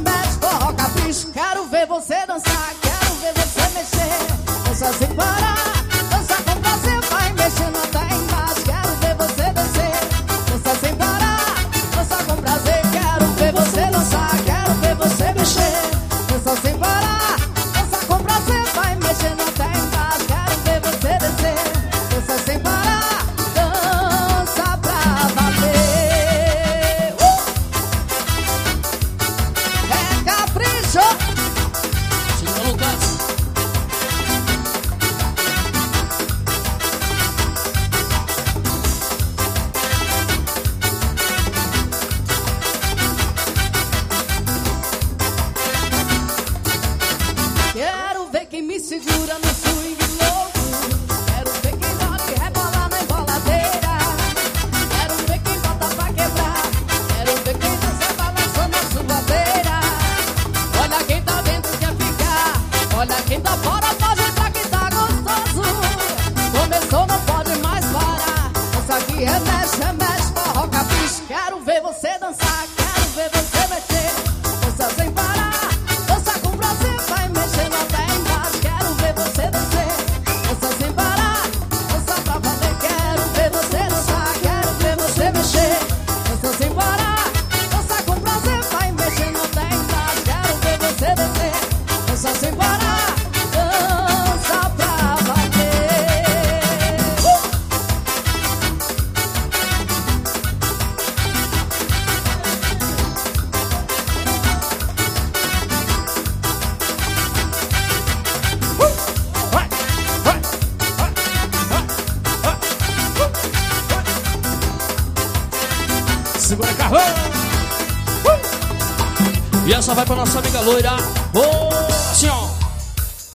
mexe, forró capricho. Quero ver você dançar, quero ver você mexer. Dança sem parar, dança com prazer, vai mexendo até embaixo. Quero ver você descer, dança sem parar, dança com prazer. Quero ver você dançar, quero ver você mexer. Dança sem parar, dança com prazer, vai mexendo até embaixo. Quero ver você descer, dança sem parar, dança pra valer. É capricho. Chega, Lucas. Quero ver quem me segura no swing louco. Quero ver quem bota e rebola na emboladeira. Quero ver quem bota pra quebrar. Quero ver quem dança balançando a suadeira. Olha quem tá dentro quer ficar. Olha quem tá fora pode entrar que tá gostoso. Começou, não pode mais parar. Essa aqui é mexe, forró capricho. Quero ver você dançar, quero ver você mexer. Dança sem parar, dança com prazer, vai mexendo até embaixo. Quero ver você descer, dança sem parar, dança pra valer. Quero ver você dançar, quero ver você mexer. Dança sem parar, dança com prazer, vai mexendo até embaixo. Quero ver você descer, dança sem parar, dança pra valer. Segura, Carlão. E essa vai pra nossa amiga loira. Assim, ó.